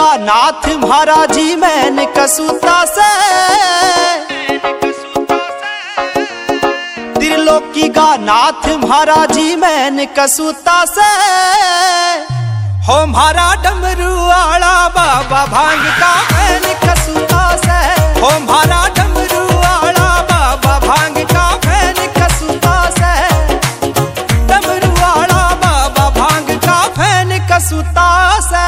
नाथ महाराज जी man कसूता से, त्रिलोकी का नाथ महाराज जी man कसूता से। हो म्हारा डमरू आला बाबा भांग का मैन कसूता से। हो म्हारा डमरू आला बाबा भांग का मैन कसूता से। डमरू आला बाबा भांग का मैन कसूता से।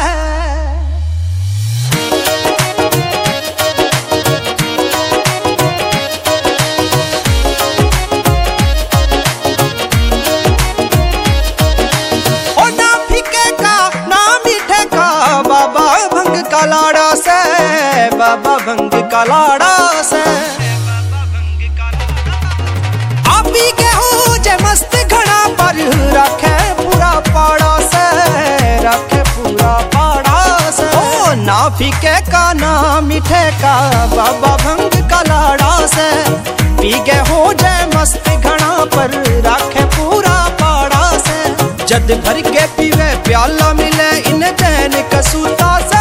लाड़ा से बाबा भंग का लाड़ा से। आप ही के हो जे मस्त घड़ा पर रखे पूरा पाड़ा से, रखे पूरा पाड़ा से। ओ नाफिके का नाम मीठे का बाबा भंग का लाड़ा से। पी के हो जे मस्त घड़ा पर रखे पूरा पाड़ा से। जद भर के पीवे प्याला मिले इन जैन कसूता से।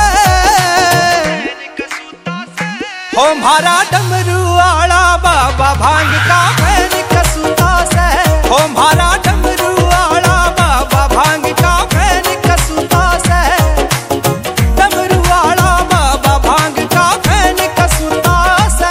हो म्हारा डमरू आला बाबा भांग का मैन कसूता से। हो म्हारा डमरू आला बाबा भांग का मैन कसूता से। डमरू आला बाबा भांग का मैन कसूता से।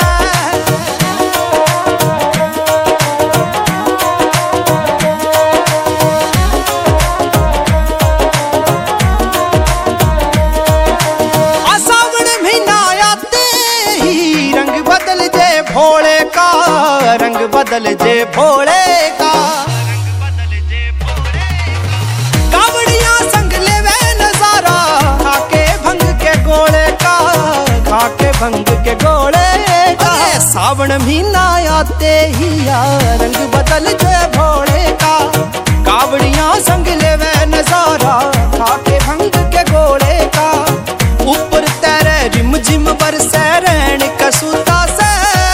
भोले का रंग बदल जे भोले का। कावड़िया संग लेवे नजारा खाके भंग के गोले का, खाके भंग के गोले का। सावन महीना आते ही रंग बदल जे भोले का। कावड़िया संग लेवे नजारा खाके भंग के गोले का। ऊपर तेरे रिम झिम बरसे रैन कसूता से।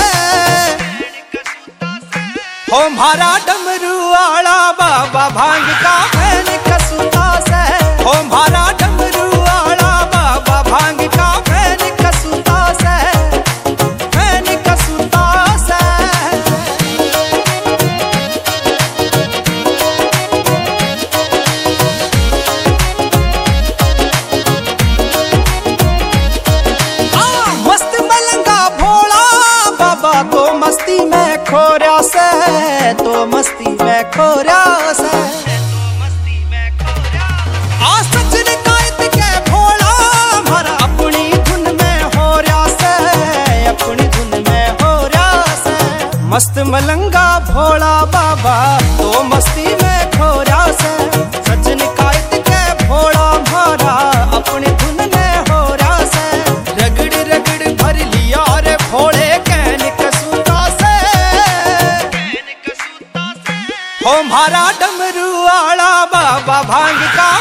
हो म्हारा डमरू आला बाबा भांग का मैन कसूता से। हो म्हारा डमरू आला बाबा भांग का मैन कसूता से। मैन कसूता से। मस्त मलंगा भोला बाबा तो मस्ती में खोरा से। तो मस्ती में खोरा से। आ सजन कायत के भोला हमारा अपनी धुन में हो रहा से। अपनी धुन में हो रहा से। मस्त मलंगा भोला बाबा तो मस्ती में खोरा से। सजन कायत के भोला हमारा अपनी धुन में हो रहा से। रगड़ रगड़ भर लिया रे भोले कैन कसूता से। हो म्हारा डमरू आला बाबा भांग का